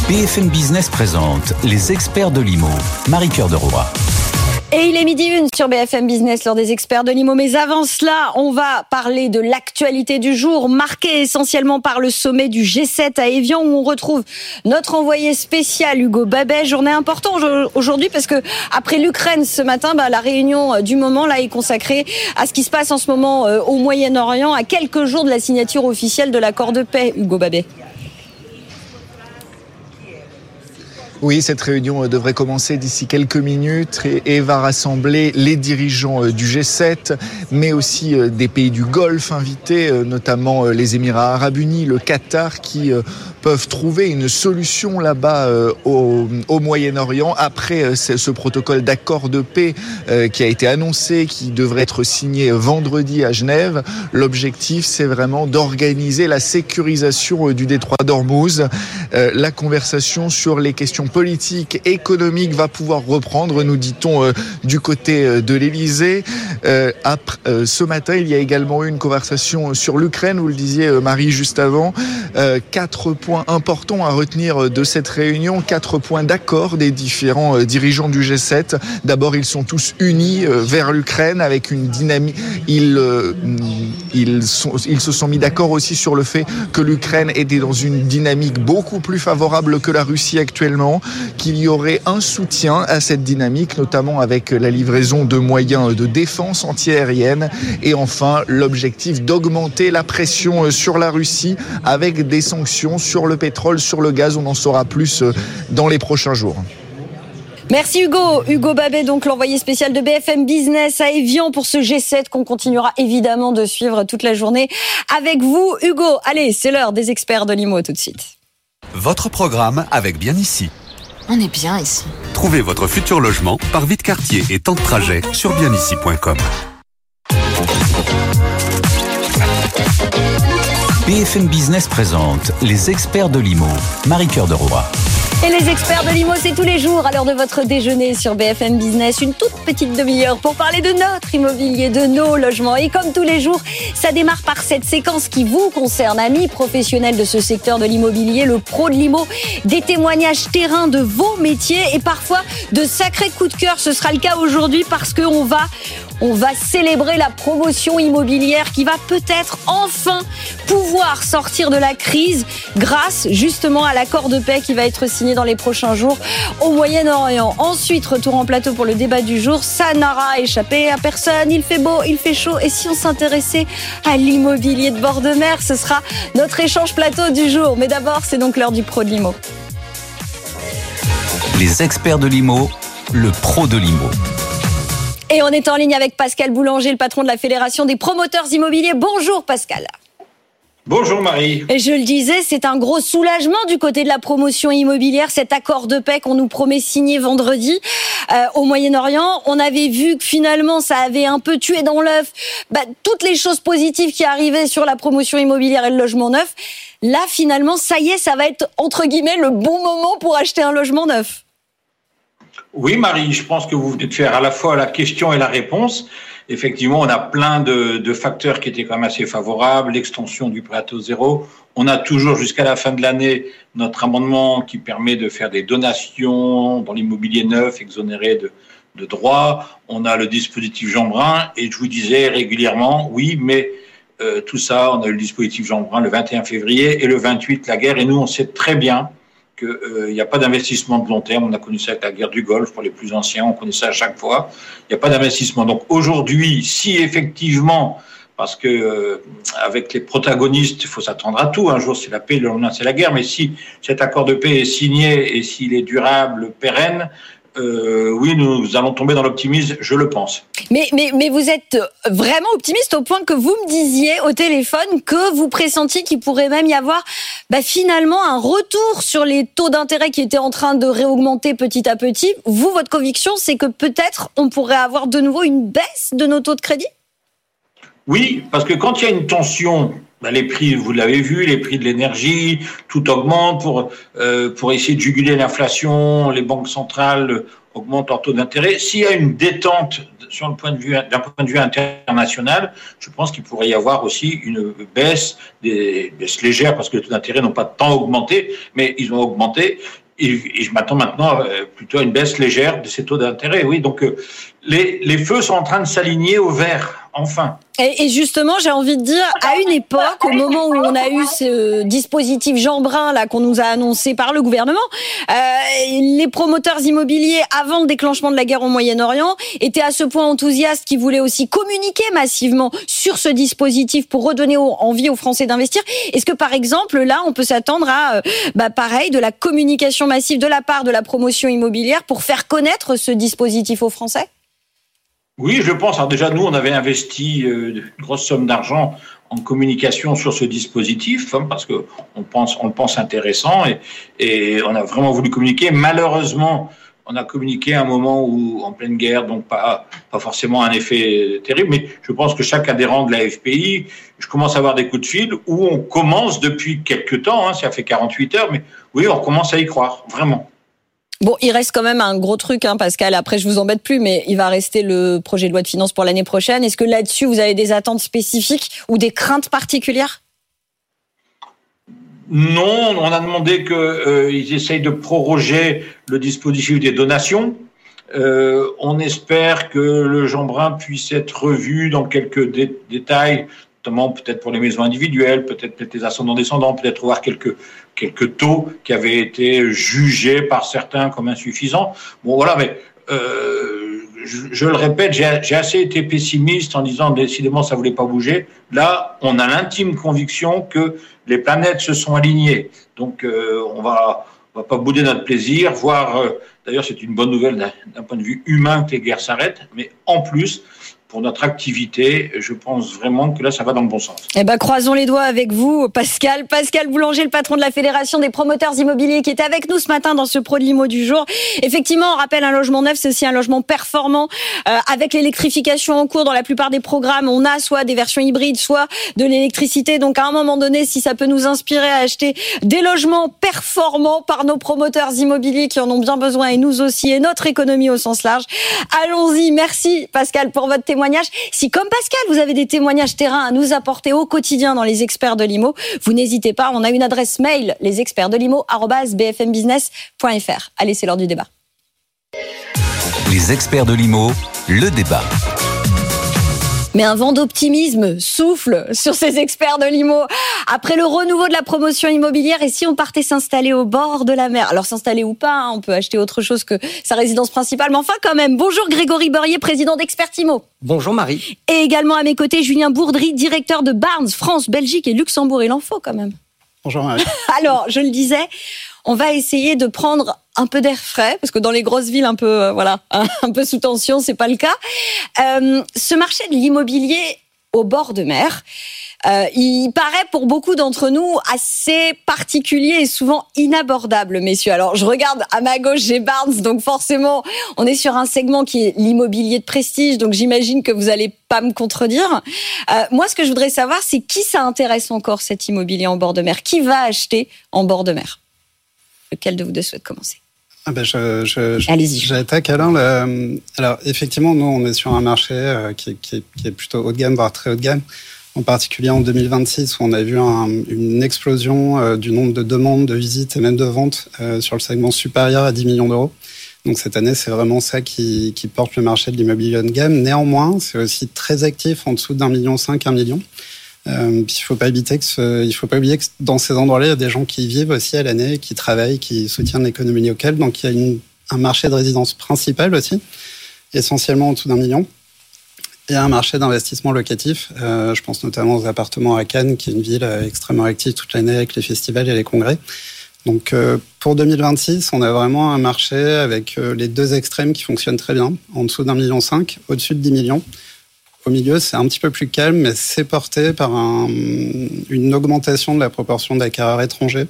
BFM Business présente les experts de l'IMO. Marie-Cœur de Roy. Et il est 12h01 sur BFM Business, lors des experts de l'IMO. Mais avant cela, on va parler de l'actualité du jour, marquée essentiellement par le sommet du G7 à Évian, où on retrouve notre envoyé spécial Hugo Babet. Journée importante aujourd'hui parce que après l'Ukraine ce matin, la réunion du moment là est consacrée à ce qui se passe en ce moment au Moyen-Orient, à quelques jours de la signature officielle de l'accord de paix. Hugo Babet. Oui, cette réunion devrait commencer d'ici quelques minutes et va rassembler les dirigeants du G7, mais aussi des pays du Golfe invités, notamment les Émirats Arabes Unis, le Qatar, qui peuvent trouver une solution là-bas au Moyen-Orient après ce protocole d'accord de paix qui a été annoncé, qui devrait être signé vendredi à Genève. L'objectif, c'est vraiment d'organiser la sécurisation du détroit d'Ormuz. La conversation sur les questions politique, économique va pouvoir reprendre, nous dit-on, du côté de l'Elysée. Ce matin, il y a également eu une conversation sur l'Ukraine, vous le disiez Marie juste avant. 4 points importants à retenir de cette réunion, 4 points d'accord des différents dirigeants du G7. D'abord, ils sont tous unis vers l'Ukraine avec une dynamique. Ils se sont mis d'accord aussi sur le fait que l'Ukraine était dans une dynamique beaucoup plus favorable que la Russie actuellement, qu'il y aurait un soutien à cette dynamique, notamment avec la livraison de moyens de défense antiaérienne, et enfin l'objectif d'augmenter la pression sur la Russie avec des sanctions sur le pétrole, sur le gaz. On en saura plus dans les prochains jours. Merci Hugo. Hugo Babet, donc l'envoyé spécial de BFM Business à Évian pour ce G7 qu'on continuera évidemment de suivre toute la journée avec vous. Hugo, allez, c'est l'heure des experts de l'IMO tout de suite. Votre programme avec Bien Ici. On est bien ici. Trouvez votre futur logement par vie de quartier et temps de trajet sur bienici.com. BFM Business présente les experts de l'IMO. Marie-Cœur de Roy. Et les experts de l'IMO, c'est tous les jours à l'heure de votre déjeuner sur BFM Business. Une toute petite demi-heure pour parler de notre immobilier, de nos logements. Et comme tous les jours, ça démarre par cette séquence qui vous concerne, amis professionnels de ce secteur de l'immobilier, le pro de l'IMO, des témoignages terrain de vos métiers et parfois de sacrés coups de cœur. Ce sera le cas aujourd'hui parce qu'on va célébrer la promotion immobilière qui va peut-être enfin pouvoir sortir de la crise grâce justement à l'accord de paix qui va être signé dans les prochains jours au Moyen-Orient. Ensuite, retour en plateau pour le débat du jour. Ça n'aura échappé à personne. Il fait beau, il fait chaud. Et si on s'intéressait à l'immobilier de bord de mer, ce sera notre échange plateau du jour. Mais d'abord, c'est donc l'heure du pro de l'IMO. Les experts de l'IMO, le pro de l'IMO. Et on est en ligne avec Pascal Boulanger, le patron de la Fédération des promoteurs immobiliers. Bonjour Pascal. Bonjour Marie. Et je le disais, c'est un gros soulagement du côté de la promotion immobilière, cet accord de paix qu'on nous promet signer vendredi au Moyen-Orient. On avait vu que finalement, ça avait un peu tué dans l'œuf toutes les choses positives qui arrivaient sur la promotion immobilière et le logement neuf. Là, finalement, ça y est, ça va être, entre guillemets, le bon moment pour acheter un logement neuf. Oui Marie, je pense que vous venez de faire à la fois la question et la réponse. Effectivement, on a plein de facteurs qui étaient quand même assez favorables, l'extension du prêt à taux zéro. On a toujours jusqu'à la fin de l'année notre amendement qui permet de faire des donations dans l'immobilier neuf, exonéré de droits. On a le dispositif Jeanbrun et je vous disais régulièrement, oui, mais tout ça, on a eu le dispositif Jeanbrun le 21 février et le 28, la guerre. Et nous, on sait très bien qu'il n'y a pas d'investissement de long terme. On a connu ça avec la guerre du Golfe pour les plus anciens, on connaît ça à chaque fois. Il n'y a pas d'investissement. Donc aujourd'hui, si effectivement, parce que avec les protagonistes, il faut s'attendre à tout. Un jour c'est la paix, le lendemain c'est la guerre. Mais si cet accord de paix est signé et s'il est durable, pérenne, oui, nous allons tomber dans l'optimisme, je le pense. Mais vous êtes vraiment optimiste au point que vous me disiez au téléphone que vous pressentiez qu'il pourrait même y avoir finalement un retour sur les taux d'intérêt qui étaient en train de réaugmenter petit à petit. Vous, votre conviction, c'est que peut-être on pourrait avoir de nouveau une baisse de nos taux de crédit ? Oui, parce que quand il y a une tension, les prix, vous l'avez vu, les prix de l'énergie, tout augmente pour essayer de juguler l'inflation. Les banques centrales augmentent leur taux d'intérêt. S'il y a une détente d'un point de vue international, je pense qu'il pourrait y avoir aussi une baisse légère, parce que les taux d'intérêt n'ont pas tant augmenté, mais ils ont augmenté. Et je m'attends maintenant plutôt à une baisse légère de ces taux d'intérêt. Oui, donc les feux sont en train de s'aligner au vert, enfin. Et justement, j'ai envie de dire, à une époque, au moment où on a eu ce dispositif Jean Brun là qu'on nous a annoncé par le gouvernement, les promoteurs immobiliers, avant le déclenchement de la guerre au Moyen-Orient, étaient à ce point enthousiastes qu'ils voulaient aussi communiquer massivement sur ce dispositif pour redonner envie aux Français d'investir. Est-ce que, par exemple, là, on peut s'attendre à, pareil, de la communication massive de la part de la promotion immobilière pour faire connaître ce dispositif aux Français ? Oui, je pense. Alors déjà, nous, on avait investi une grosse somme d'argent en communication sur ce dispositif, parce que on le pense intéressant, et on a vraiment voulu communiquer. Malheureusement, on a communiqué à un moment où, en pleine guerre, donc pas forcément un effet terrible, mais je pense que chaque adhérent de la FPI, je commence à avoir des coups de fil où on commence depuis quelques temps, ça fait 48 heures, mais oui, on commence à y croire, vraiment. Bon, il reste quand même un gros truc, Pascal. Après, je vous embête plus, mais il va rester le projet de loi de finances pour l'année prochaine. Est-ce que là-dessus, vous avez des attentes spécifiques ou des craintes particulières ? Non, on a demandé qu'ils essayent de proroger le dispositif des donations. On espère que le Jean Brun puisse être revu dans quelques détails, notamment peut-être pour les maisons individuelles, peut-être les ascendants-descendants, peut-être voir quelques taux qui avaient été jugés par certains comme insuffisants. Bon, voilà, mais je le répète, j'ai assez été pessimiste en disant décidément ça voulait pas bouger. Là, on a l'intime conviction que les planètes se sont alignées. Donc, on va pas bouder notre plaisir, voire, d'ailleurs, c'est une bonne nouvelle d'un point de vue humain que les guerres s'arrêtent, mais en plus, pour notre activité, je pense vraiment que là, ça va dans le bon sens. Croisons les doigts avec vous, Pascal. Pascal Boulanger, le patron de la Fédération des promoteurs immobiliers, qui est avec nous ce matin dans ce Pro de l'Immo du jour. Effectivement, on rappelle, un logement neuf, c'est aussi un logement performant. Avec l'électrification en cours dans la plupart des programmes, on a soit des versions hybrides, soit de l'électricité. Donc, à un moment donné, si ça peut nous inspirer à acheter des logements performants par nos promoteurs immobiliers qui en ont bien besoin, et nous aussi, et notre économie au sens large, allons-y. Merci, Pascal, pour votre témoignage. Si, comme Pascal, vous avez des témoignages terrain à nous apporter au quotidien dans les experts de l'IMO, vous n'hésitez pas. On a une adresse mail, lesexpertsdelimo@bfmbusness.fr. Allez, c'est l'heure du débat. Les experts de l'IMO, le débat. Mais un vent d'optimisme souffle sur ces experts de l'IMO. Après le renouveau de la promotion immobilière, et si on partait s'installer au bord de la mer ? Alors s'installer ou pas, on peut acheter autre chose que sa résidence principale, mais enfin quand même. Bonjour Grégory Beurier, président d'Expert Immo. Bonjour Marie. Et également à mes côtés, Julien Bourdry, directeur de Barnes, France, Belgique et Luxembourg. Il en faut quand même. Bonjour Marie. Alors, je le disais, on va essayer de prendre un peu d'air frais, parce que dans les grosses villes un peu sous tension, c'est pas le cas. Ce marché de l'immobilier au bord de mer, il paraît pour beaucoup d'entre nous assez particulier et souvent inabordable, messieurs. Alors, je regarde à ma gauche, j'ai Barnes, donc forcément, on est sur un segment qui est l'immobilier de prestige, donc j'imagine que vous allez pas me contredire. Moi, ce que je voudrais savoir, c'est qui ça intéresse encore, cet immobilier en bord de mer ? Qui va acheter en bord de mer ? Lequel de vous deux souhaite commencer ? Allez-y. J'attaque alors. Alors, effectivement, nous, on est sur un marché qui est plutôt haut de gamme, voire très haut de gamme. En particulier en 2026, où on a vu une explosion du nombre de demandes, de visites et même de ventes sur le segment supérieur à 10 millions d'euros. Donc cette année, c'est vraiment ça qui porte le marché de l'immobilier haut de gamme. Néanmoins, c'est aussi très actif en dessous d'1,5 million, 1 million. Il faut pas oublier que dans ces endroits-là, il y a des gens qui vivent aussi à l'année, qui travaillent, qui soutiennent l'économie locale. Donc il y a un marché de résidence principal aussi, essentiellement en dessous d'1 million. Et un marché d'investissement locatif. Je pense notamment aux appartements à Cannes, qui est une ville extrêmement active toute l'année avec les festivals et les congrès. Donc pour 2026, on a vraiment un marché avec les deux extrêmes qui fonctionnent très bien. En dessous d'1,5 million, au-dessus de 10 millions. Au milieu, c'est un petit peu plus calme, mais c'est porté par une augmentation de la proportion d'acquéreurs étrangers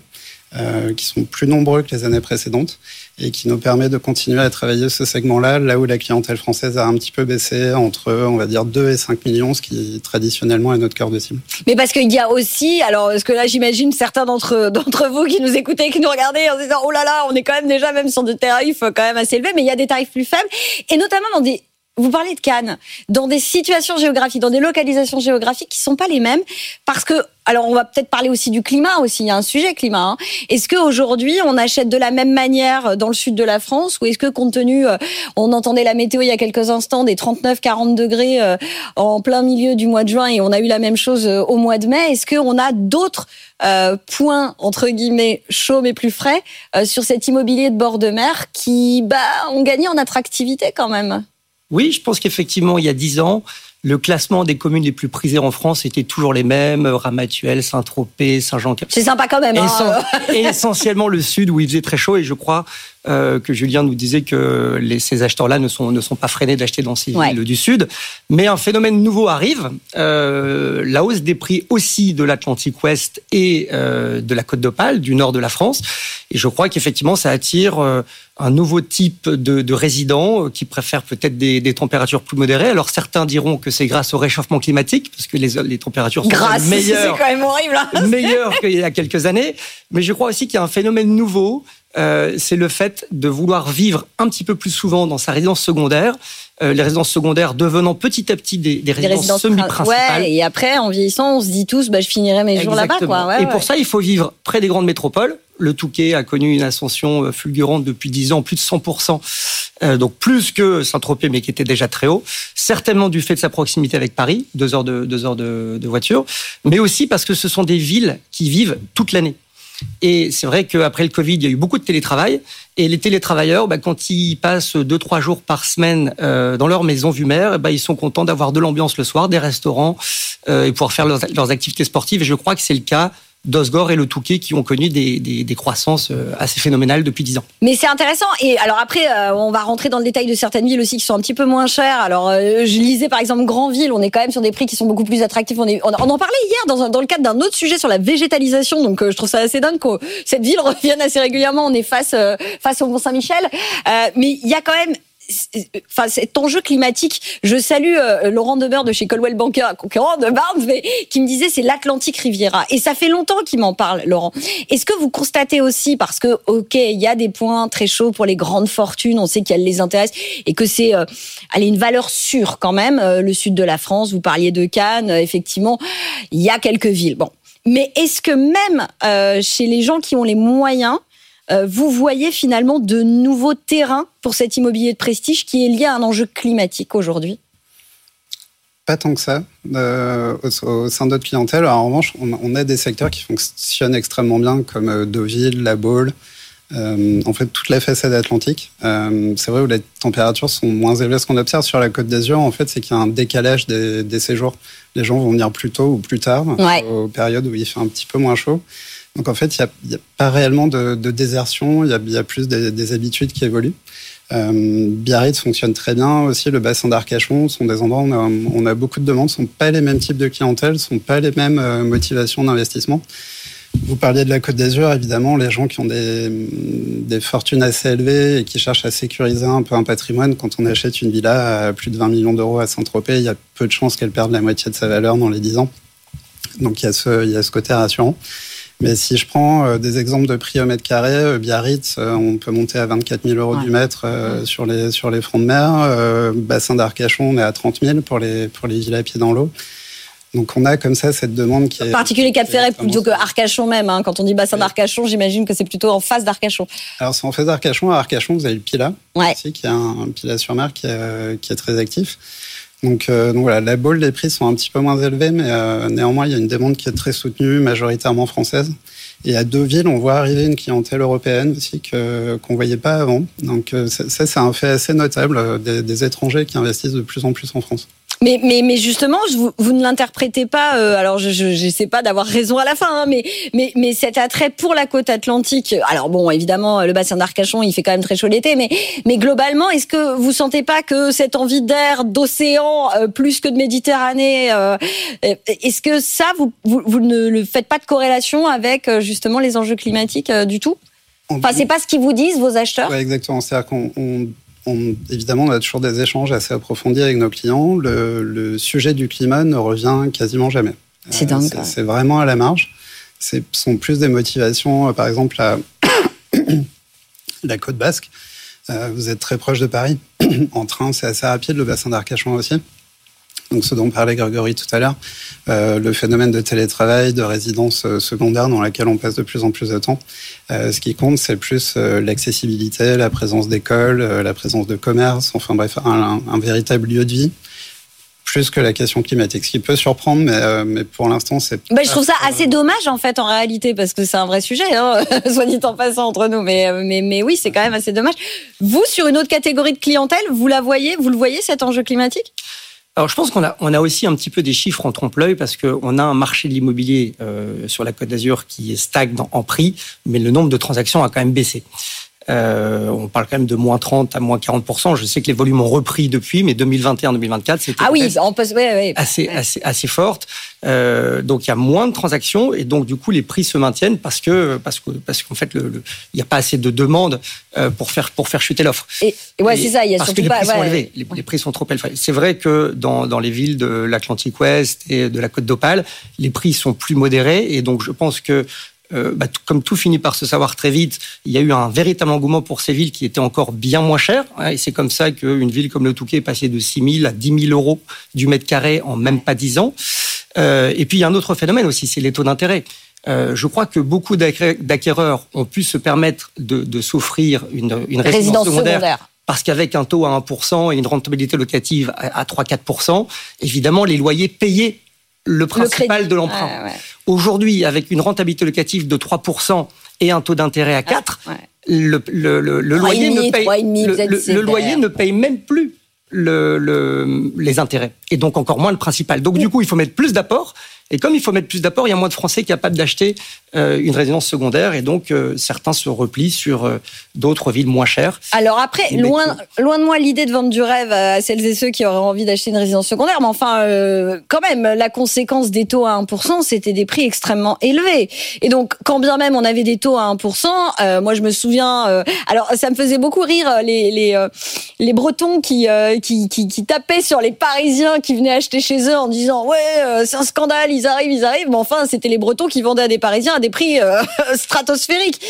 qui sont plus nombreux que les années précédentes et qui nous permet de continuer à travailler ce segment-là, là où la clientèle française a un petit peu baissé entre, on va dire, 2 et 5 millions, ce qui traditionnellement est notre cœur de cible. Mais parce qu'il y a aussi, alors, parce que là, j'imagine certains d'entre vous qui nous écoutez, qui nous regardaient en se disant, oh là là, on est quand même déjà même sur des tarifs quand même assez élevés, mais il y a des tarifs plus faibles, et notamment vous parlez de Cannes, dans des situations géographiques, dans des localisations géographiques qui sont pas les mêmes, parce que, alors on va peut-être parler aussi du climat aussi, il y a un sujet climat. Est-ce qu'aujourd'hui on achète de la même manière dans le sud de la France, ou est-ce que compte tenu, on entendait la météo il y a quelques instants, des 39-40 degrés en plein milieu du mois de juin, et on a eu la même chose au mois de mai, est-ce qu'on a d'autres points, entre guillemets, chauds mais plus frais, sur cet immobilier de bord de mer qui ont gagné en attractivité quand même? Oui, je pense qu'effectivement, il y a 10 ans, le classement des communes les plus prisées en France était toujours les mêmes, Ramatuelle, Saint-Tropez, Saint-Jean-Cap. C'est sympa quand même. Et essentiellement le sud où il faisait très chaud, et je crois que Julien nous disait que ces acheteurs-là ne sont pas freinés d'acheter dans ces villes du sud. Mais un phénomène nouveau arrive, la hausse des prix aussi de l'Atlantique Ouest et de la Côte d'Opale, du nord de la France. Et je crois qu'effectivement, ça attire un nouveau type de résidents qui préfèrent peut-être des températures plus modérées. Alors certains diront que c'est grâce au réchauffement climatique, parce que les températures sont meilleures, c'est quand même horrible, meilleures qu'il y a quelques années. Mais je crois aussi qu'il y a un phénomène nouveau, c'est le fait de vouloir vivre un petit peu plus souvent dans sa résidence secondaire. Les résidences secondaires devenant petit à petit des résidences semi-principales. Ouais, et après, en vieillissant, on se dit tous, je finirai mes jours là-bas, quoi. Ouais, et pour ça, il faut vivre près des grandes métropoles. Le Touquet a connu une ascension fulgurante depuis 10 ans, plus de 100%. Donc plus que Saint-Tropez, mais qui était déjà très haut. Certainement du fait de sa proximité avec Paris, 2 heures de voiture. Mais aussi parce que ce sont des villes qui vivent toute l'année. Et c'est vrai qu'après le Covid, il y a eu beaucoup de télétravail. Et les télétravailleurs, quand ils passent 2-3 jours par semaine dans leur maison vue mer, ils sont contents d'avoir de l'ambiance le soir, des restaurants, et pouvoir faire leurs activités sportives. Et je crois que c'est le cas d'Osgore et le Touquet qui ont connu des croissances assez phénoménales depuis 10 ans. Mais c'est intéressant. Et alors après, on va rentrer dans le détail de certaines villes aussi qui sont un petit peu moins chères. Alors, je lisais par exemple Granville, on est quand même sur des prix qui sont beaucoup plus attractifs. On en parlait hier dans le cadre d'un autre sujet sur la végétalisation. Donc, je trouve ça assez dingue que cette ville revienne assez régulièrement. On est face au Mont-Saint-Michel. Mais il y a quand même cet enjeu climatique. Je salue Laurent Demeure de chez Coldwell Banker, un concurrent de Barnes, mais qui me disait c'est l'Atlantic Riviera. Et ça fait longtemps qu'il m'en parle, Laurent. Est-ce que vous constatez aussi, parce que, il y a des points très chauds pour les grandes fortunes, on sait qu'elles les intéressent, et que c'est une valeur sûre quand même, le sud de la France, vous parliez de Cannes, effectivement, il y a quelques villes. Bon. Mais est-ce que même chez les gens qui ont les moyens, vous voyez finalement de nouveaux terrains pour cet immobilier de prestige qui est lié à un enjeu climatique aujourd'hui? Pas tant que ça. Au sein de notre clientèle, alors, en revanche, on a des secteurs qui fonctionnent extrêmement bien, comme Deauville, La Baule, en fait toute la façade atlantique. C'est vrai où les températures sont moins élevées. Ce qu'on observe sur la Côte d'Azur, en fait, c'est qu'il y a un décalage des séjours. Les gens vont venir plus tôt ou plus tard, aux périodes où il fait un petit peu moins chaud. Donc en fait, il n'y a pas réellement de désertion, il y a plus des habitudes qui évoluent. Biarritz fonctionne très bien aussi, le bassin d'Arcachon sont des endroits où on a beaucoup de demandes, ce ne sont pas les mêmes types de clientèle, ce ne sont pas les mêmes motivations d'investissement. Vous parliez de la Côte d'Azur, évidemment, les gens qui ont des fortunes assez élevées et qui cherchent à sécuriser un peu un patrimoine, quand on achète une villa à plus de 20 millions d'euros à Saint-Tropez, il y a peu de chances qu'elle perde la moitié de sa valeur dans les 10 ans. Donc il y a ce côté rassurant. Mais si je prends des exemples de prix au mètre carré, Biarritz, on peut monter à 24 000 euros du mètre sur les fronts de mer. Bassin d'Arcachon, on est à 30 000 pour les villas à pied dans l'eau. Donc on a comme ça cette demande qui est... Particulier Cap-Ferret plutôt que Arcachon même. Quand on dit bassin d'Arcachon, j'imagine que c'est plutôt en face d'Arcachon. Alors c'est en face d'Arcachon. À Arcachon, vous avez le Pilat, aussi, qui est un Pilat sur mer qui est très actif. Donc voilà, la Baule, les prix sont un petit peu moins élevés, mais néanmoins, il y a une demande qui est très soutenue, majoritairement française. Et à Deauville, on voit arriver une clientèle européenne aussi qu'on voyait pas avant. Donc ça c'est un fait assez notable, des étrangers qui investissent de plus en plus en France. Mais justement, vous ne l'interprétez pas. Alors, je sais pas d'avoir raison à la fin, hein, mais cet attrait pour la côte atlantique. Alors bon, évidemment, le bassin d'Arcachon, il fait quand même très chaud l'été, mais globalement, est-ce que vous sentez pas que cette envie d'air, d'océan, plus que de Méditerranée, est-ce que ça, vous ne faites pas de corrélation avec justement les enjeux climatiques du tout? Enfin, c'est pas ce qu'ils vous disent, vos acheteurs? Ouais, exactement. C'est-à-dire évidemment, on a toujours des échanges assez approfondis avec nos clients. Le sujet du climat ne revient quasiment jamais. C'est dingue. C'est vraiment à la marge. Ce sont plus des motivations, par exemple, la côte basque. Vous êtes très proche de Paris. En train, c'est assez rapide, le bassin d'Arcachon aussi. Donc, ce dont parlait Grégory tout à l'heure, le phénomène de télétravail, de résidence secondaire dans laquelle on passe de plus en plus de temps. Ce qui compte, c'est plus l'accessibilité, la présence d'écoles, la présence de commerce, enfin bref, un véritable lieu de vie, plus que la question climatique. Ce qui peut surprendre, mais pour l'instant, c'est... je trouve ça assez dommage, en fait, en réalité, parce que c'est un vrai sujet, hein, soit dit en passant entre nous, mais oui, c'est quand même assez dommage. Vous, sur une autre catégorie de clientèle, vous le voyez, cet enjeu climatique ? Alors, je pense qu'on a aussi un petit peu des chiffres en trompe-l'œil parce qu'on a un marché de l'immobilier sur la Côte d'Azur qui stagne en prix, mais le nombre de transactions a quand même baissé. On parle quand même de moins 30 à moins 40%. Je sais que les volumes ont repris depuis, mais 2021-2024, c'était assez forte. Donc, il y a moins de transactions et donc, du coup, les prix se maintiennent parce qu'en fait, il n'y a pas assez de demande pour faire chuter l'offre. C'est ça. Il y a parce que les prix sont élevés. Les prix sont trop élevés. C'est vrai que dans les villes de l'Atlantique Ouest et de la Côte d'Opale, les prix sont plus modérés et donc, je pense que comme tout finit par se savoir très vite, il y a eu un véritable engouement pour ces villes qui étaient encore bien moins chères. Et c'est comme ça qu'une ville comme le Touquet est passée de 6 000 à 10 000 euros du mètre carré en même pas 10 ans. Et puis, il y a un autre phénomène aussi, c'est les taux d'intérêt. Je crois que beaucoup d'acquéreurs ont pu se permettre de s'offrir une résidence secondaire. Parce qu'avec un taux à 1% et une rentabilité locative à 3-4%, évidemment, les loyers payaient le principal de l'emprunt. Aujourd'hui, avec une rentabilité locative de 3% et un taux d'intérêt à 4%, le loyer ne paye même plus les intérêts. Et donc encore moins le principal. Donc du coup, il faut mettre plus d'apports. Et comme il faut mettre plus d'apports, il y a moins de Français capables d'acheter une résidence secondaire. Et donc, certains se replient sur d'autres villes moins chères. Alors après, loin de moi l'idée de vendre du rêve à celles et ceux qui auraient envie d'acheter une résidence secondaire. Mais enfin, quand même, la conséquence des taux à 1%, c'était des prix extrêmement élevés. Et donc, quand bien même on avait des taux à 1%, moi je me souviens... alors, ça me faisait beaucoup rire les Bretons qui tapaient sur les Parisiens qui venaient acheter chez eux en disant « Ouais, c'est un scandale, ils arrivent. » Mais enfin, c'était les Bretons qui vendaient à des Parisiens à des prix stratosphériques.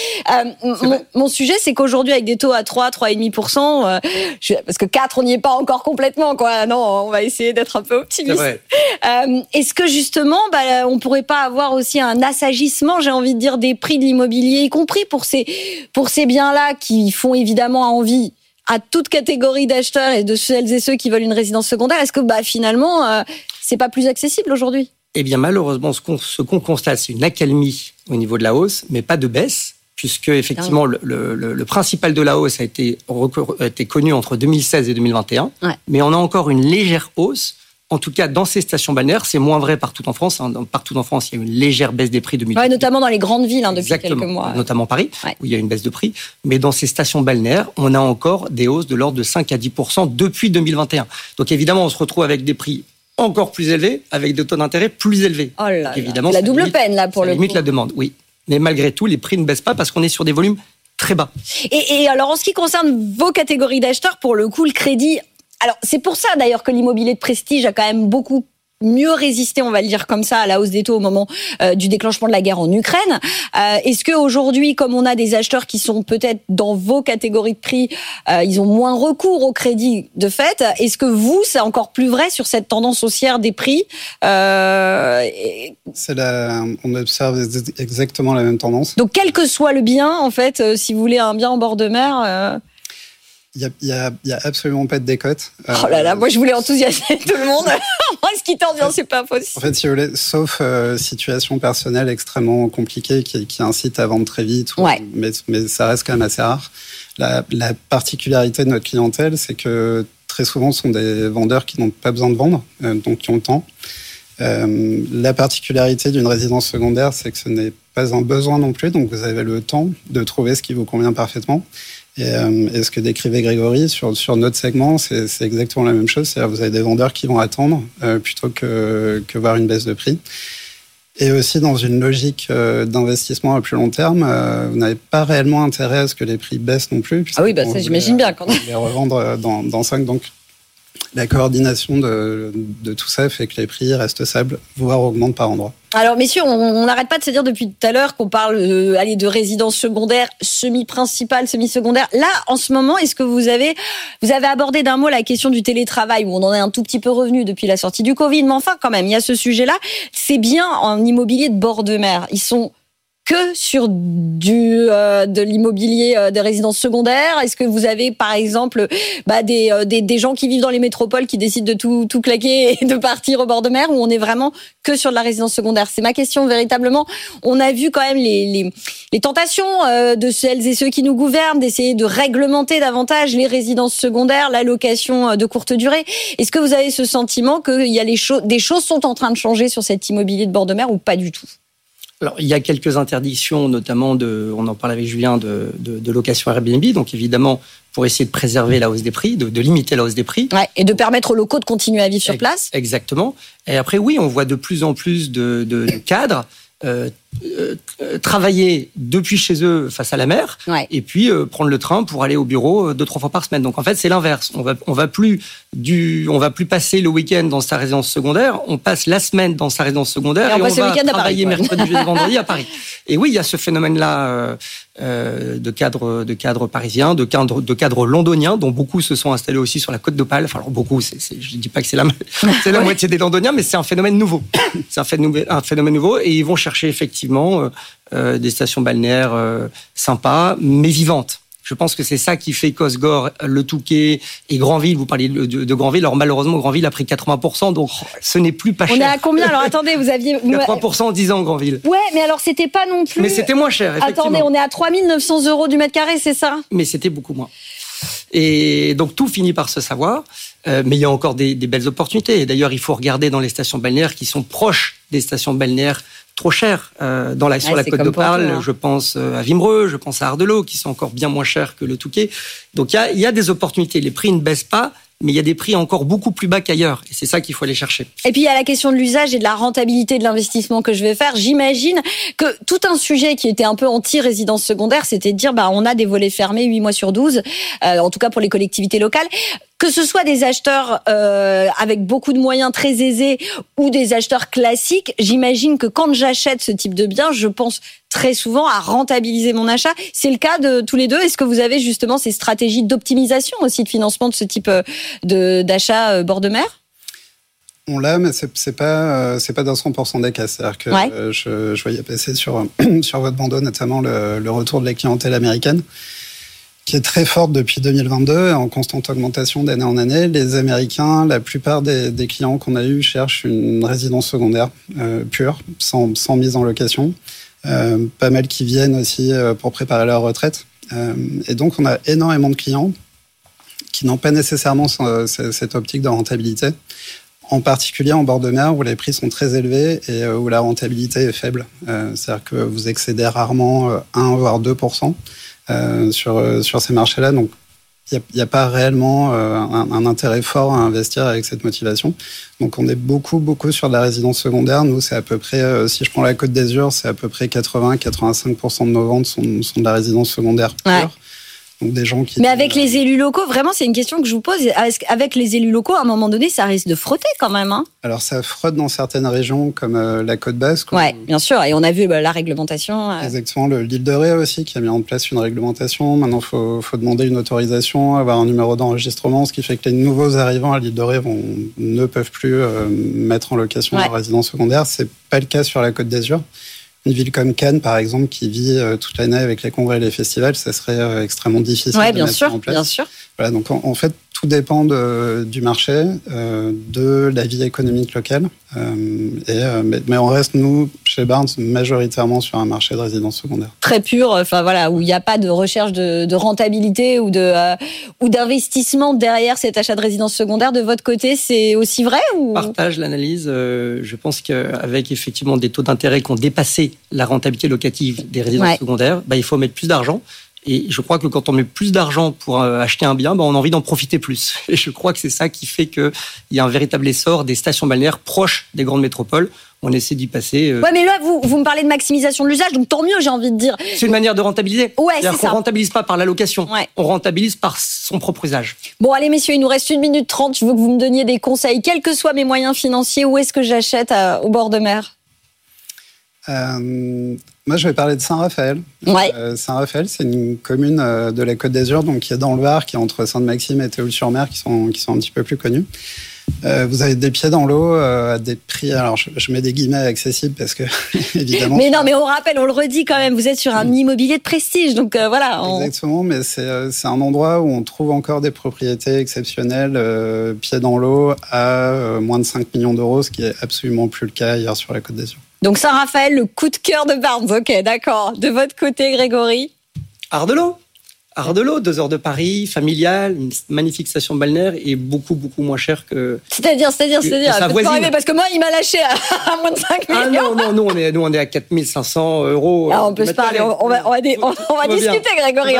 Mon sujet, c'est qu'aujourd'hui, avec des taux à 3,5%, parce que 4, on n'y est pas encore complètement, quoi. Non, on va essayer d'être un peu optimiste. Est-ce que justement, on pourrait pas avoir aussi un assagissement, j'ai envie de dire, des prix de l'immobilier, y compris pour ces biens-là qui font évidemment envie à toute catégorie d'acheteurs et de celles et ceux qui veulent une résidence secondaire? Est-ce que finalement, c'est pas plus accessible aujourd'hui? Eh bien, malheureusement, ce qu'on constate, c'est une accalmie au niveau de la hausse, mais pas de baisse, puisque effectivement, le principal de la hausse a été connu entre 2016 et 2021. Mais on a encore une légère hausse. En tout cas, dans ces stations balnéaires, c'est moins vrai partout en France. Partout en France, il y a une légère baisse des prix de 2020. Notamment dans les grandes villes, depuis quelques mois. Notamment Paris, où il y a une baisse de prix. Mais dans ces stations balnéaires, on a encore des hausses de l'ordre de 5 à 10% depuis 2021. Donc évidemment, on se retrouve avec des prix encore plus élevés, avec des taux d'intérêt plus élevés. Oh là, évidemment, la double peine, là, pour le coup. Ça limite la demande, oui. Mais malgré tout, les prix ne baissent pas parce qu'on est sur des volumes très bas. Et alors, en ce qui concerne vos catégories d'acheteurs, pour le coup, le crédit... Alors, c'est pour ça, d'ailleurs, que l'immobilier de prestige a quand même beaucoup mieux résisté, on va le dire comme ça, à la hausse des taux au moment du déclenchement de la guerre en Ukraine. Est-ce qu'aujourd'hui, comme on a des acheteurs qui sont peut-être dans vos catégories de prix, ils ont moins recours au crédit de fait, est-ce que vous, c'est encore plus vrai sur cette tendance haussière des prix on observe exactement la même tendance. Donc, quel que soit le bien, en fait, si vous voulez un bien en bord de mer... Il y a absolument pas de décote. Oh là là, moi je voulais enthousiasmer tout le monde. Ce qui t'en vient, c'est pas possible. En fait, si vous voulez, sauf situation personnelle extrêmement compliquée qui incite à vendre très vite, mais ça reste quand même assez rare. La particularité de notre clientèle, c'est que très souvent, sont des vendeurs qui n'ont pas besoin de vendre, donc qui ont le temps. La particularité d'une résidence secondaire, c'est que ce n'est pas un besoin non plus, donc vous avez le temps de trouver ce qui vous convient parfaitement. Et ce que décrivait Grégory sur notre segment, c'est exactement la même chose. C'est-à-dire vous avez des vendeurs qui vont attendre plutôt que voir une baisse de prix. Et aussi dans une logique d'investissement à plus long terme, vous n'avez pas réellement intérêt à ce que les prix baissent non plus. Ah oui, ça j'imagine bien. Quand les revendre dans 5, donc la coordination de tout ça fait que les prix restent stables, voire augmentent par endroits. Alors messieurs, on n'arrête pas de se dire depuis tout à l'heure qu'on parle de résidence secondaire, semi-principale, semi-secondaire. Là, en ce moment, est-ce que vous avez abordé d'un mot la question du télétravail, où on en est un tout petit peu revenu depuis la sortie du Covid, mais enfin quand même, il y a ce sujet-là. C'est bien en immobilier de bord de mer. Ils sont que sur de l'immobilier de résidence secondaire? Est-ce que vous avez, par exemple, des gens qui vivent dans les métropoles qui décident de tout claquer et de partir au bord de mer, ou on est vraiment que sur de la résidence secondaire? C'est ma question véritablement. On a vu quand même les tentations de celles et ceux qui nous gouvernent d'essayer de réglementer davantage les résidences secondaires, la location de courte durée. Est-ce que vous avez ce sentiment que des choses sont en train de changer sur cet immobilier de bord de mer, ou pas du tout? Alors, il y a quelques interdictions, notamment on en parle avec Julien, de location Airbnb. Donc, évidemment, pour essayer de préserver la hausse des prix, de limiter la hausse des prix. Ouais, et de permettre aux locaux de continuer à vivre sur place. Exactement. Et après, oui, on voit de plus en plus de cadres travailler depuis chez eux face à la mer, et puis prendre le train pour aller au bureau 2-3 fois par semaine. Donc en fait, c'est l'inverse. On va plus passer le week-end dans sa résidence secondaire. On passe la semaine dans sa résidence secondaire et on va travailler mercredi, jeudi, vendredi à Paris. Et oui, il y a ce phénomène-là de cadres parisiens, de cadres londoniens, dont beaucoup se sont installés aussi sur la Côte d'Opale. Enfin, alors beaucoup, je dis pas que c'est la moitié des Londoniens, mais c'est un phénomène nouveau. C'est un phénomène nouveau, et ils vont chercher effectivement des stations balnéaires sympas, mais vivantes. Je pense que c'est ça qui fait qu'Osgore, Le Touquet et Granville, vous parliez de Granville, alors malheureusement Granville a pris 80%, donc ce n'est plus pas cher. On est à combien? Alors attendez, vous aviez... 80% en 10 ans Granville. Ouais, mais alors c'était pas non plus... Mais c'était moins cher, effectivement. Attendez, on est à 3 900 € du mètre carré, c'est ça? Mais c'était beaucoup moins. Et donc tout finit par se savoir, mais il y a encore des belles opportunités. Et d'ailleurs, il faut regarder dans les stations balnéaires qui sont proches des stations balnéaires trop chères sur la Côte d'Opale. Je pense à Vimereux, je pense à Ardelot, qui sont encore bien moins chers que le Touquet. Donc il y a des opportunités. Les prix ne baissent pas, mais il y a des prix encore beaucoup plus bas qu'ailleurs. Et c'est ça qu'il faut aller chercher. Et puis il y a la question de l'usage et de la rentabilité de l'investissement que je vais faire. J'imagine que tout un sujet qui était un peu anti-résidence secondaire, c'était de dire on a des volets fermés 8 mois sur 12, en tout cas pour les collectivités locales. Que ce soit des acheteurs avec beaucoup de moyens très aisés ou des acheteurs classiques, j'imagine que quand j'achète ce type de bien, je pense très souvent à rentabiliser mon achat. C'est le cas de tous les deux. Est-ce que vous avez justement ces stratégies d'optimisation aussi de financement de ce type d'achat bord de mer? On l'a, mais c'est pas dans 100% des cas. C'est-à-dire que je voyais passer sur votre bandeau notamment le retour de la clientèle américaine, qui est très forte depuis 2022, en constante augmentation d'année en année. Les Américains, la plupart des clients qu'on a eus cherchent une résidence secondaire pure, sans mise en location. Pas mal qui viennent aussi pour préparer leur retraite. Et donc, on a énormément de clients qui n'ont pas nécessairement cette optique de rentabilité, en particulier en bord de mer où les prix sont très élevés et où la rentabilité est faible. C'est-à-dire que vous excédez rarement 1 voire 2%. Sur ces marchés-là. Donc, il n'y a pas réellement un intérêt fort à investir avec cette motivation. Donc, on est beaucoup sur de la résidence secondaire. Nous, c'est à peu près, si je prends la Côte d'Azur, c'est à peu près 80-85% de nos ventes sont de la résidence secondaire pure. Ouais. Donc, des gens qui... Mais avec les élus locaux, vraiment, c'est une question que je vous pose. Avec les élus locaux, à un moment donné, ça risque de frotter quand même. Hein. Alors, ça frotte dans certaines régions, comme la Côte Basque. Oui, bien sûr. Et on a vu la réglementation. Exactement. L'île de Ré aussi, qui a mis en place une réglementation. Maintenant, il faut demander une autorisation, avoir un numéro d'enregistrement, ce qui fait que les nouveaux arrivants à l'île de Ré ne peuvent plus mettre en location leur résidence secondaire. C'est pas le cas sur la Côte d'Azur. Une ville comme Cannes, par exemple, qui vit toute l'année avec les congrès et les festivals, ça serait extrêmement difficile de mettre ça en place. Bien sûr. Voilà, donc en fait, tout dépend du marché, de la vie économique locale. Mais on reste, nous, chez Barnes, majoritairement sur un marché de résidence secondaire. Très pur, où il n'y a pas de recherche de rentabilité ou d'investissement derrière cet achat de résidence secondaire. De votre côté, c'est aussi vrai ou... Je partage l'analyse. Je pense qu'avec effectivement des taux d'intérêt qui ont dépassé la rentabilité locative des résidences secondaires, il faut mettre plus d'argent. Et je crois que quand on met plus d'argent pour acheter un bien, on a envie d'en profiter plus. Et je crois que c'est ça qui fait qu'il y a un véritable essor des stations balnéaires proches des grandes métropoles. On essaie d'y passer. Ouais, mais là, vous me parlez de maximisation de l'usage, donc tant mieux, j'ai envie de dire. C'est une manière de rentabiliser. Ouais, c'est ça. On rentabilise pas par la location. Ouais. On rentabilise par son propre usage. Bon, allez, messieurs, il nous reste 1 minute 30. Je veux que vous me donniez des conseils. Quels que soient mes moyens financiers, où est-ce que j'achète au bord de mer? Moi, je vais parler de Saint-Raphaël. Ouais. Saint-Raphaël, c'est une commune de la Côte d'Azur, donc qui est dans le Var, qui est entre Sainte-Maxime et Théoule-sur-Mer, qui sont un petit peu plus connus. Vous avez des pieds dans l'eau à des prix, alors je mets des guillemets accessibles parce que évidemment. Mais non, mais on rappelle, on le redit quand même, vous êtes sur un immobilier de prestige, donc voilà. Exactement, mais c'est un endroit où on trouve encore des propriétés exceptionnelles, pieds dans l'eau, à moins de 5 millions d'euros, ce qui est absolument plus le cas ailleurs sur la Côte d'Azur. Donc Saint-Raphaël, le coup de cœur de Barnes, ok, d'accord. De votre côté, Grégory? Ardelot, 2 heures de Paris, familiale, une magnifique station balnéaire et beaucoup, beaucoup moins cher que... C'est-à-dire, parce que moi, il m'a lâché à moins de 5 millions. Ah non, nous, on est à 4 500 euros. Ah, on peut se parler, on va discuter, Grégory,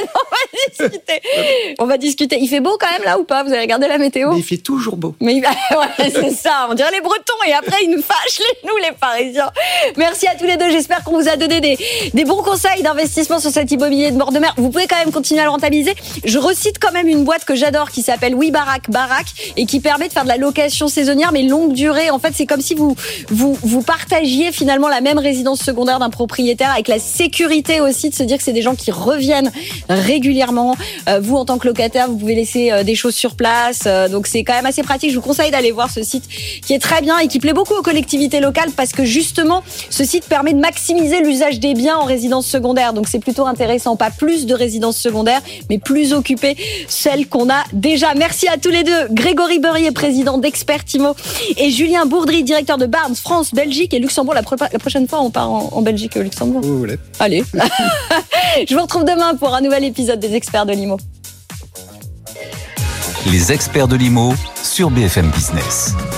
on va discuter. Il fait beau quand même, là, ou pas? Vous avez regardé la météo? Mais il fait toujours beau. Mais c'est ça, on dirait les Bretons, et après, ils nous fâchent, nous, les Parisiens. Merci à tous les deux, j'espère qu'on vous a donné des bons conseils d'investissement sur cet immobilier de bord de mer. Vous pouvez quand même continuer à le rentabiliser. Je recite quand même une boîte que j'adore qui s'appelle Oui Barak et qui permet de faire de la location saisonnière mais longue durée. En fait, c'est comme si vous partagiez finalement la même résidence secondaire d'un propriétaire avec la sécurité aussi de se dire que c'est des gens qui reviennent régulièrement. Vous, en tant que locataire, vous pouvez laisser des choses sur place. Donc, c'est quand même assez pratique. Je vous conseille d'aller voir ce site qui est très bien et qui plaît beaucoup aux collectivités locales parce que justement, ce site permet de maximiser l'usage des biens en résidence secondaire. Donc, c'est plutôt intéressant. Pas plus de résidences secondaires, mais plus occupées, celles qu'on a déjà. Merci à tous les deux. Grégory Beurier, président d'Expert Immo, et Julien Bourdry, directeur de Barnes France, Belgique et Luxembourg. La prochaine fois, on part en Belgique et au Luxembourg. Vous voulez. Allez. Je vous retrouve demain pour un nouvel épisode des Experts de l'Immo. Les Experts de l'Immo sur BFM Business.